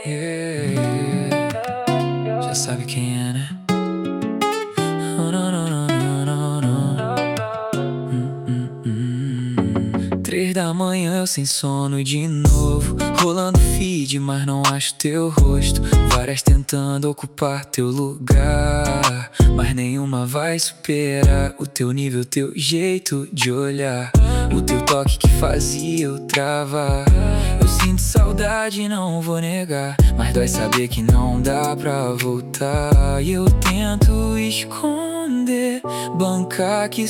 Yeah. Já sabe quem é, né? Oh, não, não, não, não, não, não. 3 da manhã eu sem sono de novo, rolando feed, mas não acho teu rosto. Várias tentando ocupar teu lugar, mas nenhuma vai superar o teu nível, teu jeito de olhar, o teu toque que fazia eu travar. Eu sinto saudade, não vou negar, mas dói saber que não dá pra voltar. E eu tento esconder, bancar que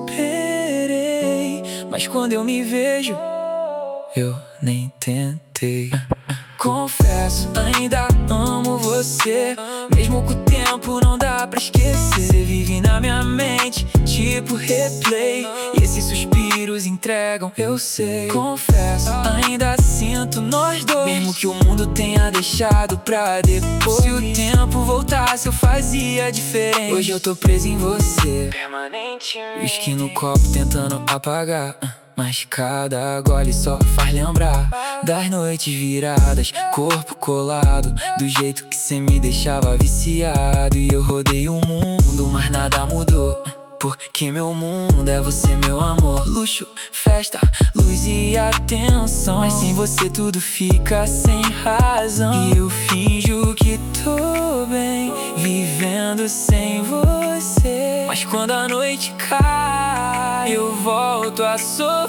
superei, mas quando eu me vejo, eu nem tentei. Confesso, ainda amo você, mesmo com o tempo não dá pra esquecer. Você vive na minha mente, tipo replay, e esses suspiros entregam, eu sei. Confesso, ainda sinto nós dois, mesmo que o mundo tenha deixado pra depois. Se o tempo voltasse eu fazia diferente. Hoje eu tô preso em você, permanentemente. Whisky no copo tentando apagar, mas cada gole só faz lembrar das noites viradas, corpo colado, do jeito que cê me deixava viciado. E eu rodei o mundo, mas nada mudou, porque meu mundo é você, meu amor. Luxo, festa, luz e atenção, mas sem você tudo fica sem razão. E eu finjo que tô bem, vivendo sem você, mas quando a noite cai eu volto a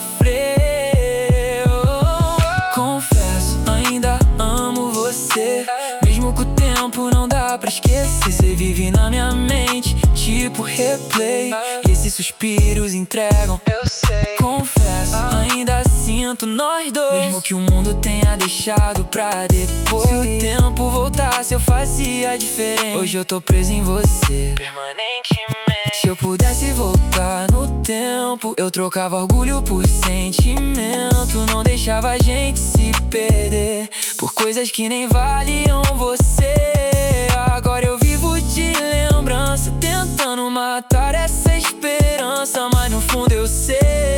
sofrer. Confesso, ainda amo você, mesmo com o tempo não dá pra esquecer. Você vive na minha mente, tipo replay, e esses suspiros entregam, eu sei. Confesso, ainda sinto nós dois, mesmo que o mundo tenha deixado pra depois. Se o tempo voltasse eu fazia diferente. Hoje eu tô preso em você, permanentemente. Se eu pudesse voltar no tempo, eu trocava orgulho por sentimento, não deixava a gente se perder por coisas que nem valiam você. Agora eu vivo de lembrança, tentando matar essa esperança, mas no fundo eu sei,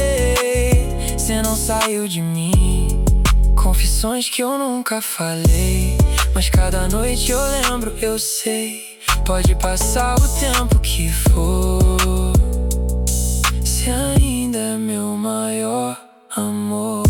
cê não saiu de mim. Confissões que eu nunca falei, mas cada noite eu lembro, eu sei. Pode passar o tempo que for, se ainda é meu maior amor.